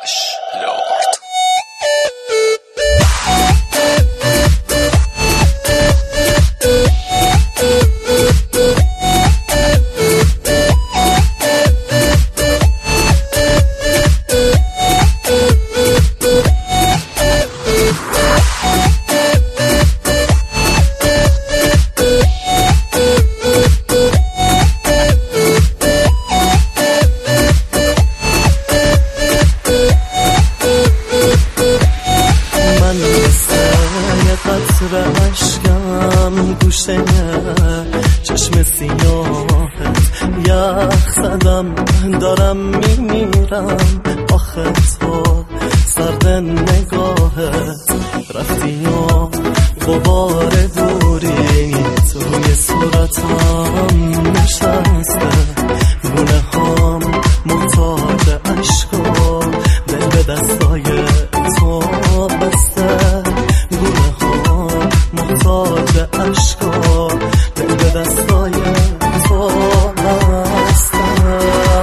لورد. عشقم گوشه چشم سیاهت یخ زدم دارم میمیرم آخه تو سرد نگاهت رفتی و غبار دوری توی صورتم نشسته گونه هام محتاج عشق و دل به دستای تو بسته گونه هام محتاج عشق و دل به دستای تو بسته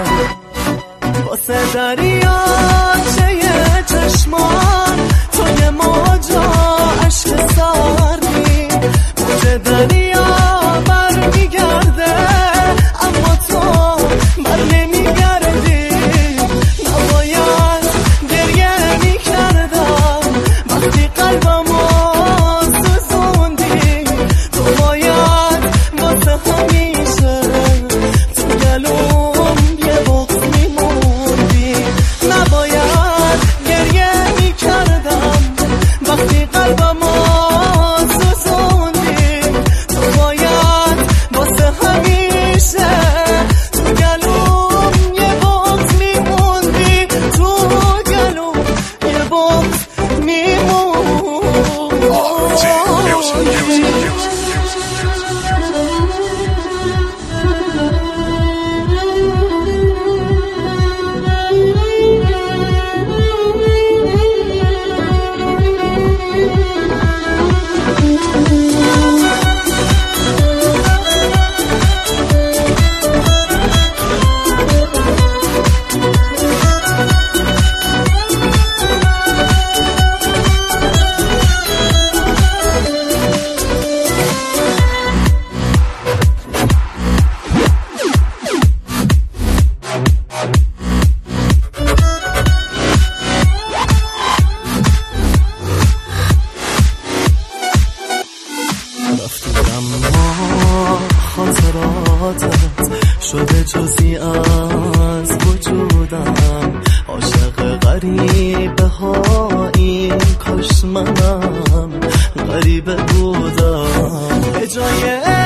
واسه دریاچه چشمان توی موجا عشق ساری موج دریا بر میگرده اما تو بر نمیگردی نباید گریه میکردم وقتی قلبمو سوزوندی تو باید واسه همیشه تو گلوم یه بغض میموندی نباید گریه میکردم وقتی قلبمو سوزوندی تو باید واسه همیشه تو گلوم یه بغض میموندی تو گلوم یه بغض میموندی اما خاطراتت شده جزئی از وجودم عاشق غریبه هایی کاش منم غریبه بودم به جای